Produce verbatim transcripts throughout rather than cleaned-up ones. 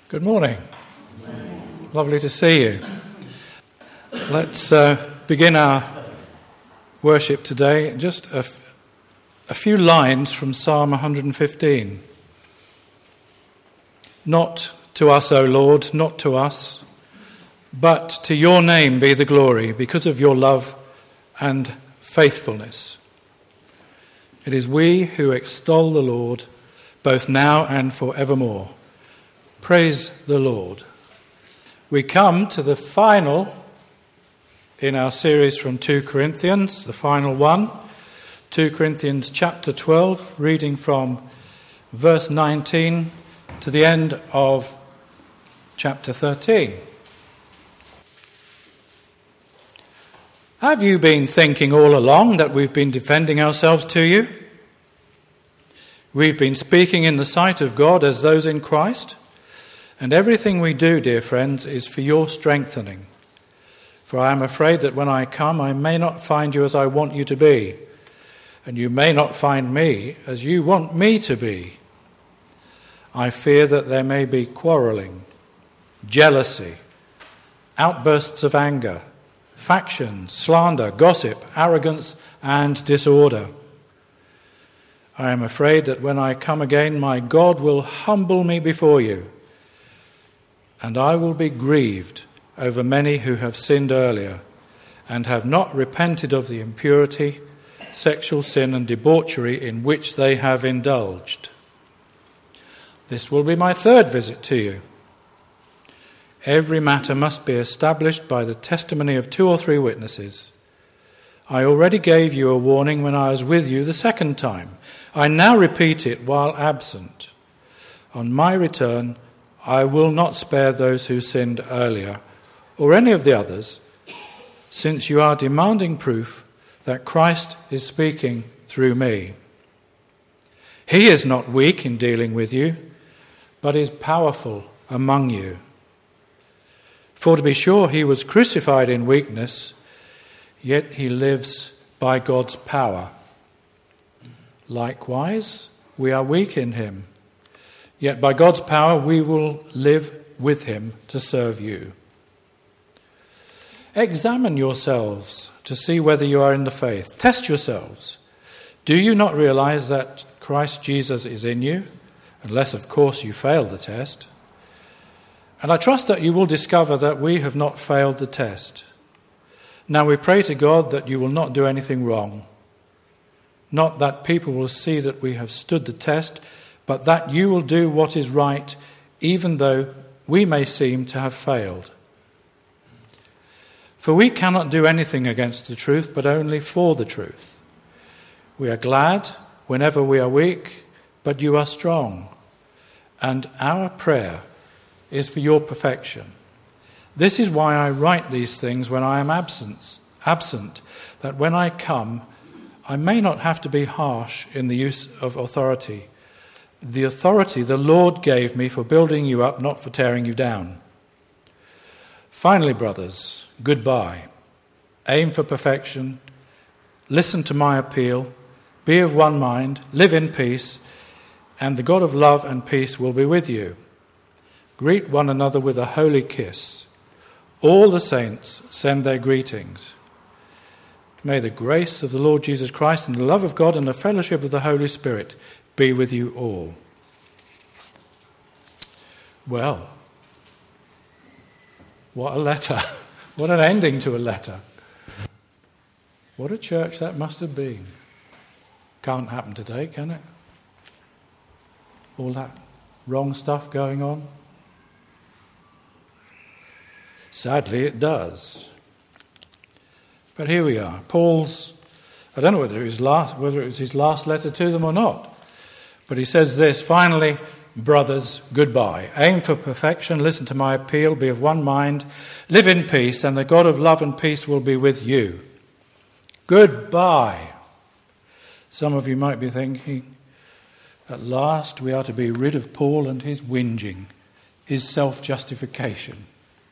Good morning. Lovely to see you. Let's uh, begin our worship today. Just a, f- a few lines from Psalm one hundred fifteen. Not to us, O Lord, not to us, but to your name be the glory because of your love and faithfulness. It is we who extol the Lord both now and forevermore. Praise the Lord. We come to the final in our series from two Corinthians, the final one, two Corinthians chapter twelve, reading from verse nineteen to the end of chapter thirteen. Have you been thinking all along that we've been defending ourselves to you? We've been speaking in the sight of God as those in Christ. And everything we do, dear friends, is for your strengthening. For I am afraid that when I come, I may not find you as I want you to be, and you may not find me as you want me to be. I fear that there may be quarreling, jealousy, outbursts of anger, factions, slander, gossip, arrogance, and disorder. I am afraid that when I come again, my God will humble me before you, and I will be grieved over many who have sinned earlier and have not repented of the impurity, sexual sin and debauchery in which they have indulged. This will be my third visit to you. Every matter must be established by the testimony of two or three witnesses. I already gave you a warning when I was with you the second time. I now repeat it while absent. On my return, I will not spare those who sinned earlier, or any of the others, since you are demanding proof that Christ is speaking through me. He is not weak in dealing with you, but is powerful among you. For to be sure, he was crucified in weakness, yet he lives by God's power. Likewise, we are weak in him, yet by God's power we will live with him to serve you. Examine yourselves to see whether you are in the faith. Test yourselves. Do you not realize that Christ Jesus is in you? Unless, of course, you fail the test. And I trust that you will discover that we have not failed the test. Now we pray to God that you will not do anything wrong. Not that people will see that we have stood the test, but that you will do what is right, even though we may seem to have failed. For we cannot do anything against the truth, but only for the truth. We are glad whenever we are weak, but you are strong. And our prayer is for your perfection. This is why I write these things when I am absent, absent, that when I come, I may not have to be harsh in the use of authority. The authority the Lord gave me for building you up, not for tearing you down. Finally, brothers, goodbye. Aim for perfection. Listen to my appeal. Be of one mind. Live in peace. And the God of love and peace will be with you. Greet one another with a holy kiss. All the saints send their greetings. May the grace of the Lord Jesus Christ and the love of God and the fellowship of the Holy Spirit be with you all. Well, what a letter. What an ending to a letter. What a church that must have been. Can't happen today, can it? All that wrong stuff going on. Sadly, it does. But here we are. Paul's, I don't know whether it was last, whether it was his last letter to them or not. But he says this, finally, brothers, goodbye. Aim for perfection, listen to my appeal, be of one mind, live in peace, and the God of love and peace will be with you. Goodbye. Some of you might be thinking, at last we are to be rid of Paul and his whinging, his self-justification.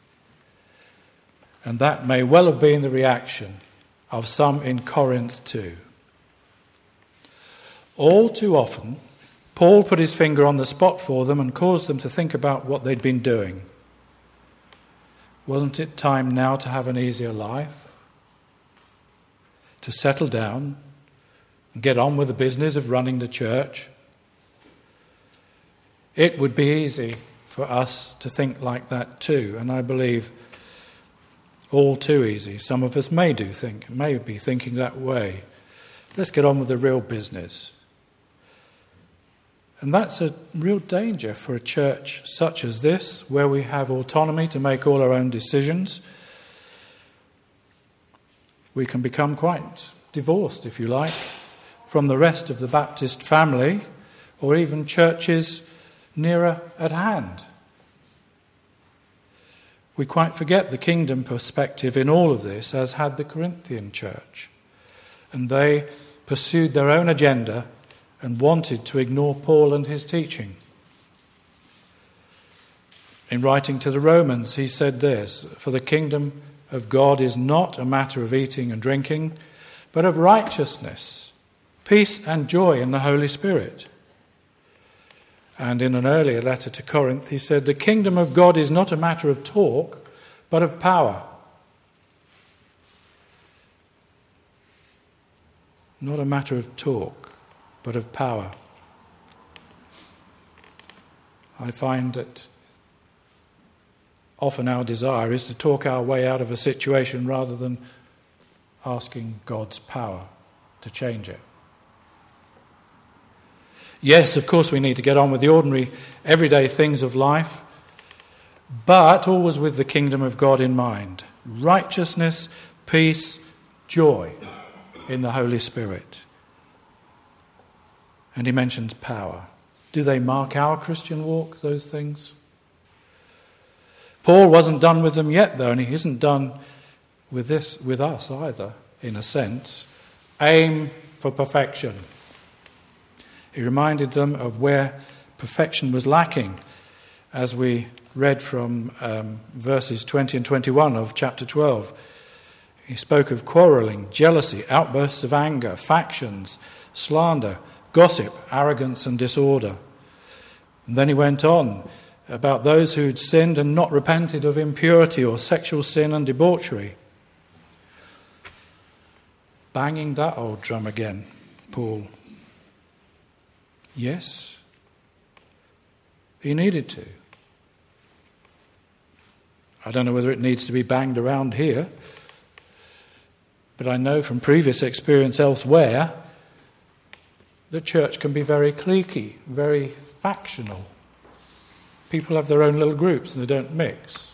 And that may well have been the reaction of some in Corinth too. All too often, Paul put his finger on the spot for them and caused them to think about what they'd been doing. Wasn't it time now to have an easier life? To settle down and get on with the business of running the church? It would be easy for us to think like that too, and I believe all too easy. Some of us may do think, may be thinking that way. Let's get on with the real business. And that's a real danger for a church such as this, where we have autonomy to make all our own decisions. We can become quite divorced, if you like, from the rest of the Baptist family, or even churches nearer at hand. We quite forget the kingdom perspective in all of this, as had the Corinthian church. And they pursued their own agenda and wanted to ignore Paul and his teaching. In writing to the Romans, he said this, "For the kingdom of God is not a matter of eating and drinking, but of righteousness, peace and joy in the Holy Spirit." And in an earlier letter to Corinth, he said, "The kingdom of God is not a matter of talk, but of power." Not a matter of talk, but of power. I find that often our desire is to talk our way out of a situation rather than asking God's power to change it. Yes, of course we need to get on with the ordinary, everyday things of life, but always with the kingdom of God in mind. Righteousness, peace, joy in the Holy Spirit. And he mentions power. Do they mark our Christian walk, those things? Paul wasn't done with them yet, though, and he isn't done with this, with us either, in a sense. Aim for perfection. He reminded them of where perfection was lacking, as we read from um, verses twenty and twenty-one of chapter twelve. He spoke of quarrelling, jealousy, outbursts of anger, factions, slander, gossip, arrogance and disorder. And then he went on about those who'd sinned and not repented of impurity or sexual sin and debauchery. Banging that old drum again, Paul. Yes, he needed to. I don't know whether it needs to be banged around here, but I know from previous experience elsewhere that church can be very cliquey, very factional. People have their own little groups and they don't mix.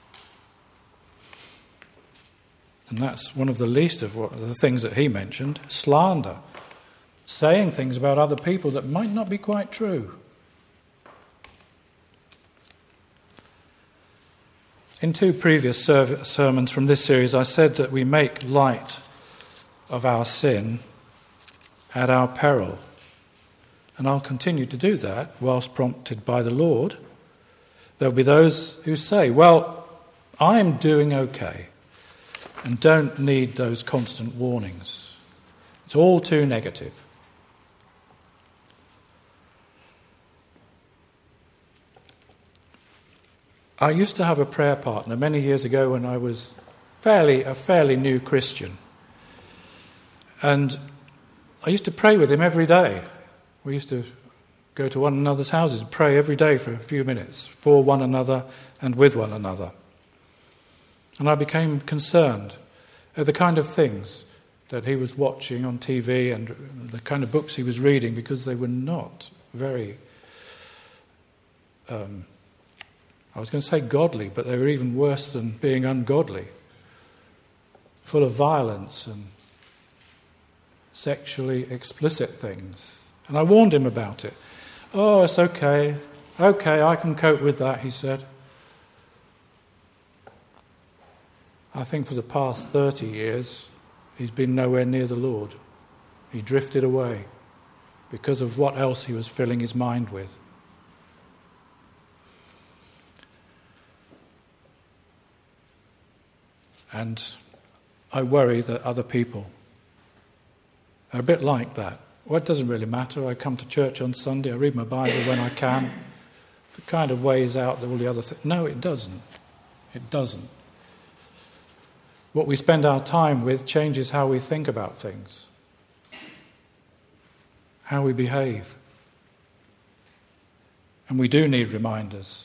And that's one of the least of what, the things that he mentioned, slander. Saying things about other people that might not be quite true. In two previous serv- sermons from this series, I said that we make light of our sin at our peril. And I'll continue to do that whilst prompted by the Lord. There'll be those who say, well, I'm doing okay and don't need those constant warnings. It's all too negative. I used to have a prayer partner many years ago when I was fairly a fairly new Christian. And I used to pray with him every day. We used to go to one another's houses and pray every day for a few minutes for one another and with one another. And I became concerned at the kind of things that he was watching on T V and the kind of books he was reading, because they were not very... Um, I was going to say godly, but they were even worse than being ungodly. Full of violence and sexually explicit things. And I warned him about it. Oh, it's okay. Okay, I can cope with that, he said. I think for the past thirty years, he's been nowhere near the Lord. He drifted away because of what else he was filling his mind with. And I worry that other people are a bit like that. Well, it doesn't really matter. I come to church on Sunday, I read my Bible when I can. It kind of weighs out all the other things. No, it doesn't. It doesn't. What we spend our time with changes how we think about things, how we behave. And we do need reminders.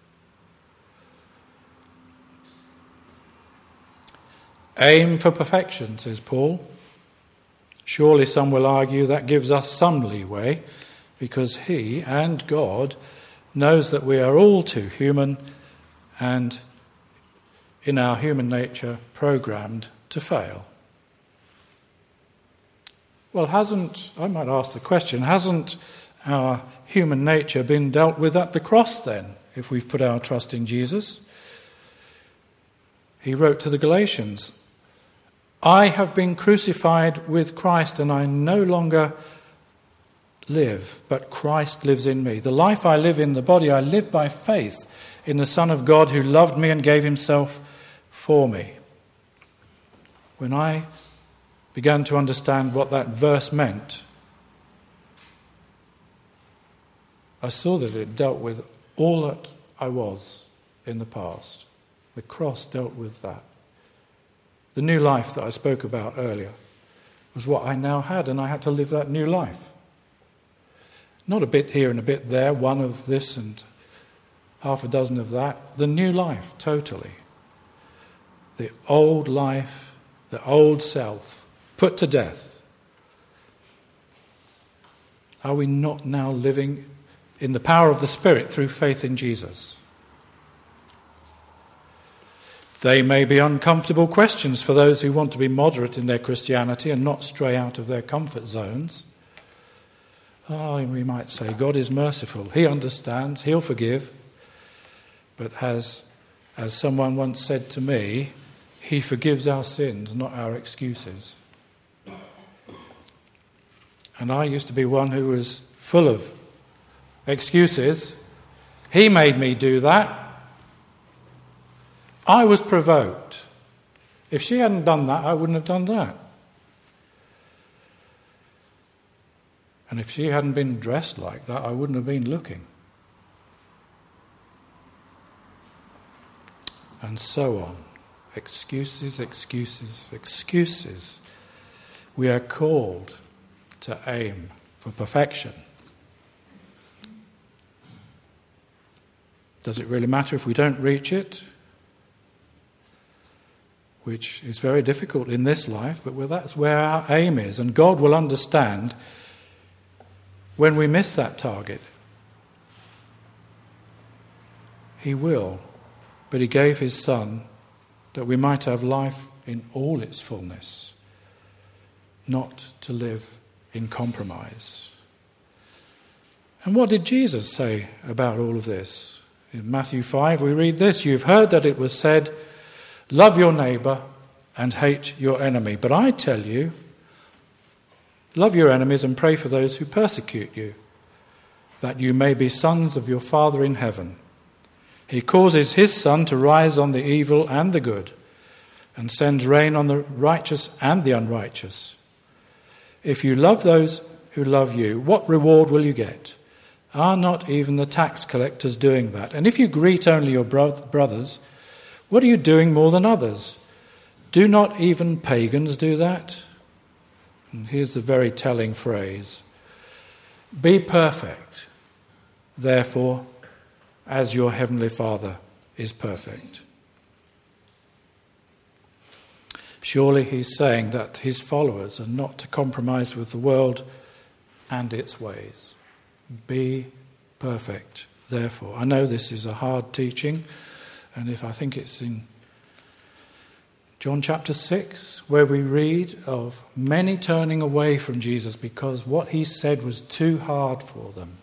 Aim for perfection, says Paul. Surely some will argue that gives us some leeway, because he and God knows that we are all too human and in our human nature programmed to fail. Well, hasn't, I might ask the question, hasn't our human nature been dealt with at the cross then, if we've put our trust in Jesus? He wrote to the Galatians, I have been crucified with Christ, and I no longer live, but Christ lives in me. The life I live in the body, I live by faith in the Son of God who loved me and gave himself for me. When I began to understand what that verse meant, I saw that it dealt with all that I was in the past. The cross dealt with that. The new life that I spoke about earlier was what I now had, and I had to live that new life. Not a bit here and a bit there, one of this and half a dozen of that. The new life, totally. The old life, the old self, put to death. Are we not now living in the power of the Spirit through faith in Jesus? They may be uncomfortable questions for those who want to be moderate in their Christianity and not stray out of their comfort zones. Oh, we might say, God is merciful. He understands. He'll forgive. But as, as someone once said to me, he forgives our sins, not our excuses. And I used to be one who was full of excuses. He made me do that. I was provoked. If she hadn't done that, I wouldn't have done that. And if she hadn't been dressed like that, I wouldn't have been looking. And so on. Excuses, excuses, excuses. We are called to aim for perfection. Does it really matter if we don't reach it? Which is very difficult in this life, but well, that's where our aim is. And God will understand when we miss that target. He will. But he gave his Son that we might have life in all its fullness, not to live in compromise. And what did Jesus say about all of this? In Matthew five we read this, you've heard that it was said, love your neighbour and hate your enemy. But I tell you, love your enemies and pray for those who persecute you, that you may be sons of your Father in heaven. He causes his sun to rise on the evil and the good, and sends rain on the righteous and the unrighteous. If you love those who love you, what reward will you get? Are not even the tax collectors doing that? And if you greet only your bro- brothers, what are you doing more than others? Do not even pagans do that? And here's the very telling phrase. Be perfect, therefore, as your heavenly Father is perfect. Surely he's saying that his followers are not to compromise with the world and its ways. Be perfect, therefore. I know this is a hard teaching, and if I think it's in John chapter six, where we read of many turning away from Jesus because what he said was too hard for them.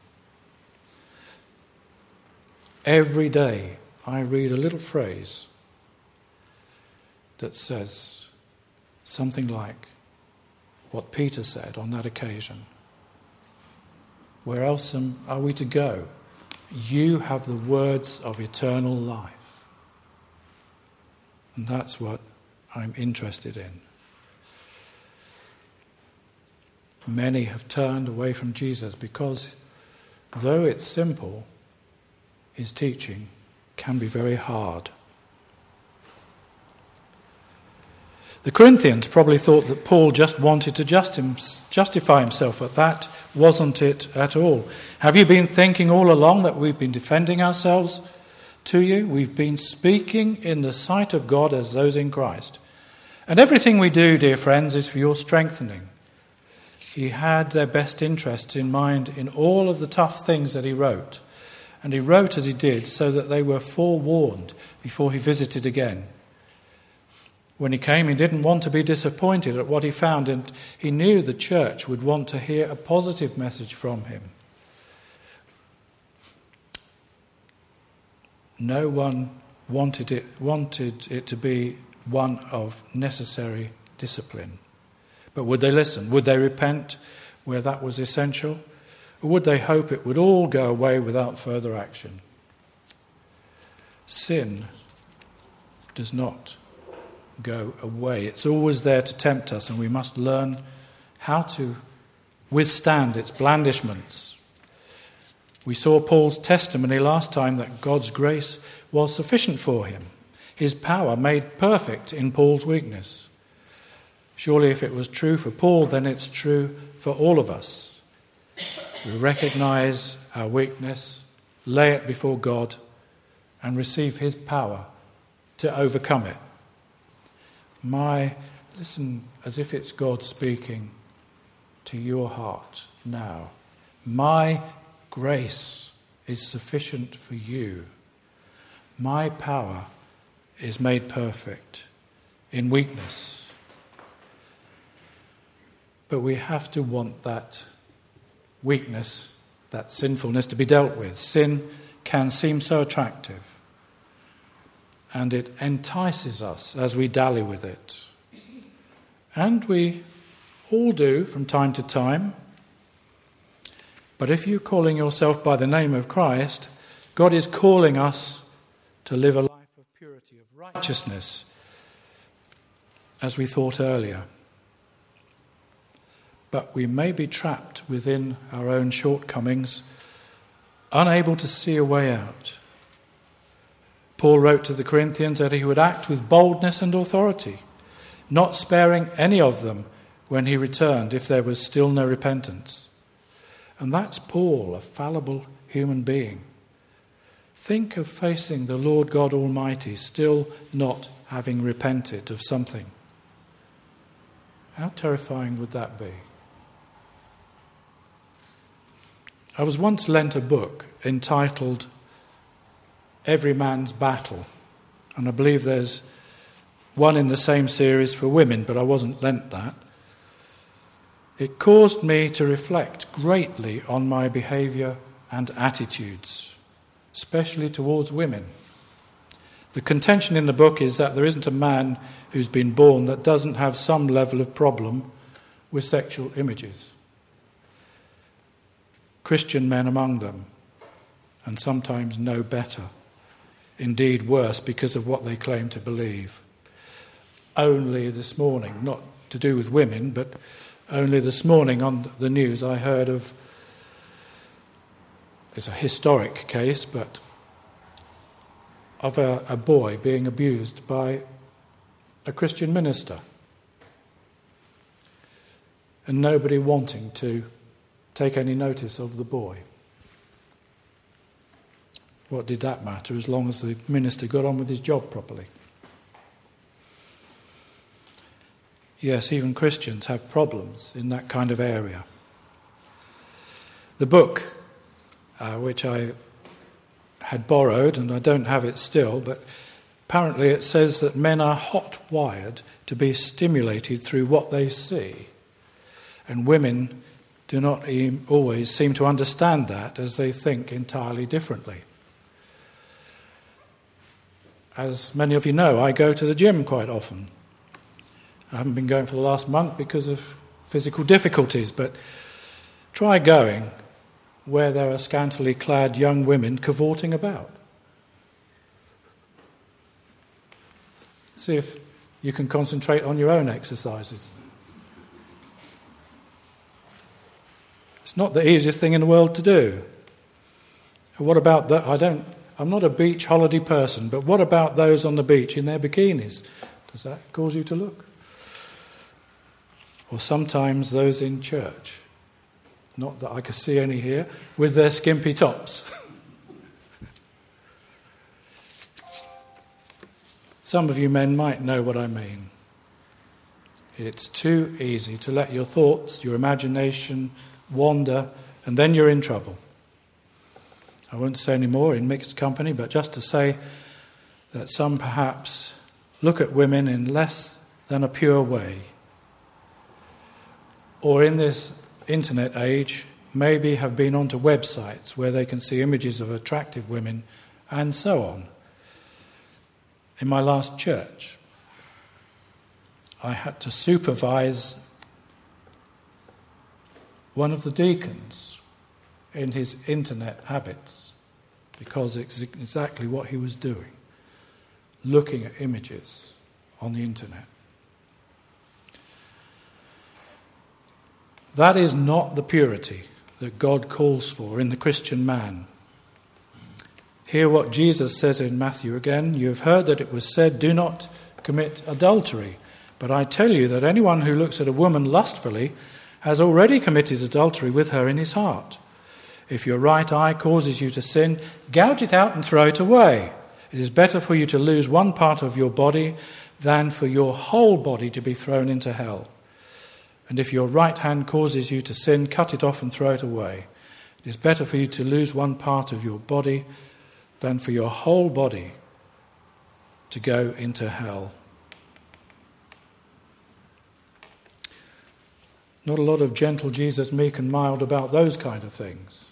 Every day I read a little phrase that says something like what Peter said on that occasion. Where else am, are we to go? You have the words of eternal life. And that's what I'm interested in. many have turned away from Jesus because, though it's simple, his teaching can be very hard. The Corinthians probably thought that Paul just wanted to just him, justify himself, but that wasn't it at all. Have you been thinking all along that we've been defending ourselves to you? We've been speaking in the sight of God as those in Christ. And everything we do, dear friends, is for your strengthening. He had their best interests in mind in all of the tough things that he wrote. And he wrote as he did so that they were forewarned before he visited again. When he came, he didn't want to be disappointed at what he found, and he knew the church would want to hear a positive message from him. No one wanted it, wanted it to be one of necessary discipline. But would they listen? Would they repent where that was essential? Or would they hope it would all go away without further action? Sin does not go away. It's always there to tempt us, and we must learn how to withstand its blandishments. We saw Paul's testimony last time that God's grace was sufficient for him. His power made perfect in Paul's weakness. Surely if it was true for Paul, then it's true for all of us. We recognize our weakness, lay it before God, and receive his power to overcome it. My, listen as if it's God speaking to your heart now. My grace is sufficient for you. My power is made perfect in weakness. But we have to want that weakness, that sinfulness to be dealt with. Sin can seem so attractive, and it entices us as we dally with it. And we all do from time to time. But if you're calling yourself by the name of Christ, God is calling us to live a life of purity, of righteousness, as we thought earlier. But we may be trapped within our own shortcomings, unable to see a way out. Paul wrote to the Corinthians that he would act with boldness and authority, not sparing any of them when he returned if there was still no repentance. And that's Paul, a fallible human being. Think of facing the Lord God Almighty still not having repented of something. How terrifying would that be? I was once lent a book entitled Every Man's Battle, and I believe there's one in the same series for women, but I wasn't lent that. It caused me to reflect greatly on my behaviour and attitudes, especially towards women. The contention in the book is that there isn't a man who's been born that doesn't have some level of problem with sexual images. Christian men among them, and sometimes no better. Indeed worse because of what they claim to believe. Only this morning, not to do with women, but only this morning on the news I heard of, it's a historic case, but of a, a boy being abused by a Christian minister. And nobody wanting to take any notice of the boy. What did that matter as long as the minister got on with his job properly? Yes, even Christians have problems in that kind of area. The book, uh, which I had borrowed, and I don't have it still, but apparently it says that men are hot-wired to be stimulated through what they see, and women do not always seem to understand that, as they think entirely differently. As many of you know, I go to the gym quite often. I haven't been going for the last month because of physical difficulties, but try going where there are scantily clad young women cavorting about. See if you can concentrate on your own exercises. It's not the easiest thing in the world to do. What about that? I don't, I'm not a beach holiday person, but what about those on the beach in their bikinis? Does that cause you to look? Or sometimes those in church, not that I can see any here, with their skimpy tops. Some of you men might know what I mean. It's too easy to let your thoughts, your imagination wander, and then you're in trouble. I won't say any more in mixed company, but just to say that some perhaps look at women in less than a pure way. Or in this internet age, maybe have been onto websites where they can see images of attractive women and so on. In my last church, I had to supervise one of the deacons in his internet habits because it's exactly what he was doing, looking at images on the internet. That is not the purity that God calls for in the Christian man. Hear what Jesus says in Matthew again. You have heard that it was said, do not commit adultery. But I tell you that anyone who looks at a woman lustfully has already committed adultery with her in his heart. If your right eye causes you to sin, gouge it out and throw it away. It is better for you to lose one part of your body than for your whole body to be thrown into hell. And if your right hand causes you to sin, cut it off and throw it away. It is better for you to lose one part of your body than for your whole body to go into hell. Not a lot of gentle Jesus, meek and mild about those kind of things.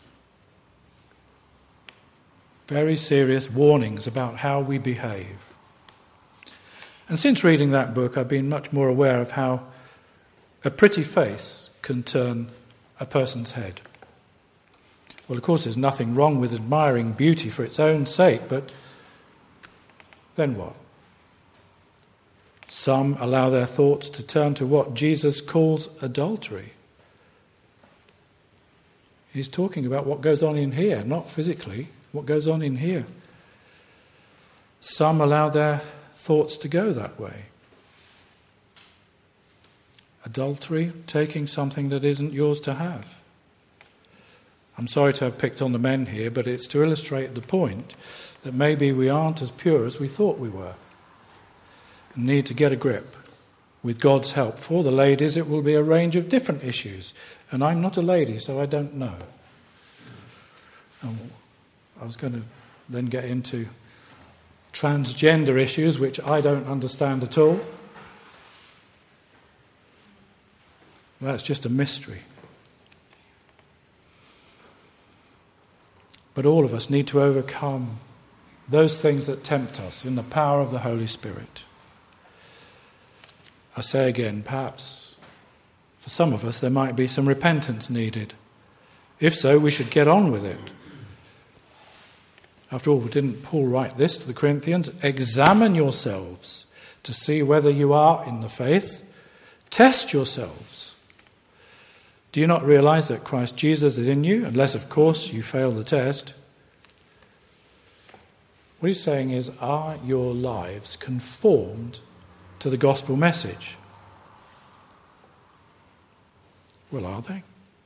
Very serious warnings about how we behave. And since reading that book, I've been much more aware of how a pretty face can turn a person's head. Well, of course, there's nothing wrong with admiring beauty for its own sake, but then what? Some allow their thoughts to turn to what Jesus calls adultery. He's talking about what goes on in here, not physically, what goes on in here. Some allow their thoughts to go that way. Adultery, taking something that isn't yours to have. I'm sorry to have picked on the men here, but it's to illustrate the point that maybe we aren't as pure as we thought we were. And need to get a grip. With God's help. For the ladies, it will be a range of different issues. And I'm not a lady, so I don't know. And I was going to then get into transgender issues, which I don't understand at all. That's just a mystery. But all of us need to overcome those things that tempt us in the power of the Holy Spirit. I say again, perhaps for some of us there might be some repentance needed. If so, we should get on with it. After all, didn't Paul write this to the Corinthians? Examine yourselves to see whether you are in the faith. Test yourselves. Do you not realize that Christ Jesus is in you, unless, of course, you fail the test? What he's saying is, are your lives conformed to the gospel message? Well, are they?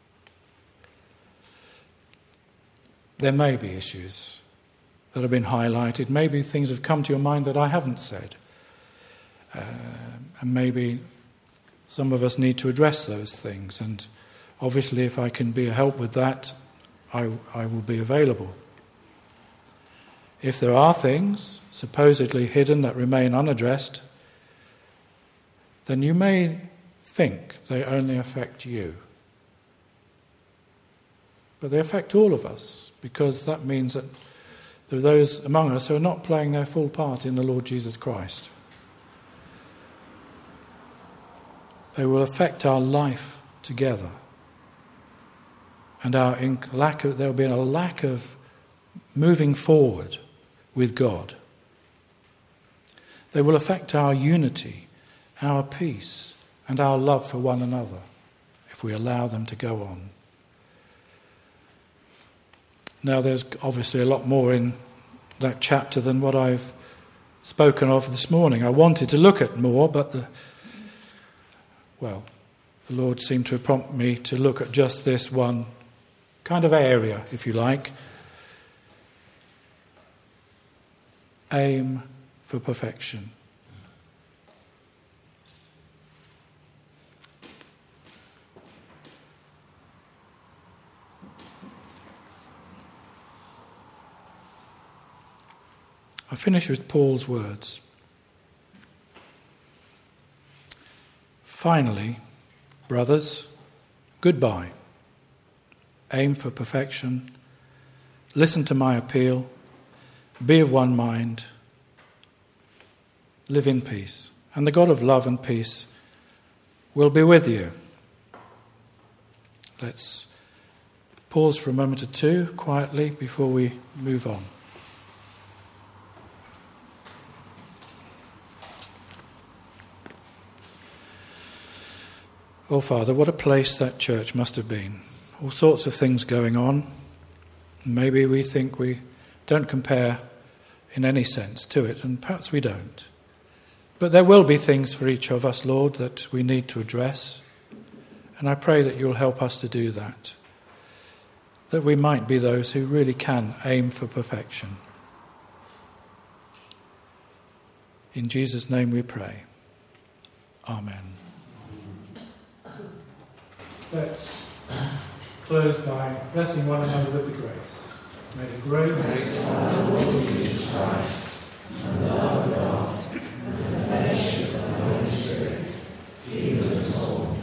There may be issues that have been highlighted. Maybe things have come to your mind that I haven't said. Uh, and maybe some of us need to address those things. And obviously, if I can be a help with that, I, I will be available. If there are things supposedly hidden that remain unaddressed, then you may think they only affect you. But they affect all of us, because that means that there are those among us who are not playing their full part in the Lord Jesus Christ. They will affect our life together. And our in- lack of, there will be a lack of moving forward with God. They will affect our unity, our peace, and our love for one another if we allow them to go on. Now, there's obviously a lot more in that chapter than what I've spoken of this morning. I wanted to look at more, but the, well, the Lord seemed to prompt me to look at just this one kind of area, if you like. Aim for perfection. I finish with Paul's words. Finally, brothers, goodbye. Aim for perfection. Listen to my appeal. Be of one mind. Live in peace. And the God of love and peace will be with you. Let's pause for a moment or two quietly before we move on. Oh, Father, what a place that church must have been. All sorts of things going on. Maybe we think we don't compare in any sense to it, and perhaps we don't. But there will be things for each of us, Lord, that we need to address. And I pray that you'll help us to do that. That we might be those who really can aim for perfection. In Jesus' name we pray. Amen. Let's close by blessing one another with the grace. May the grace of our Lord Jesus Christ, and the love of God, and the fellowship of the Holy Spirit be with us all.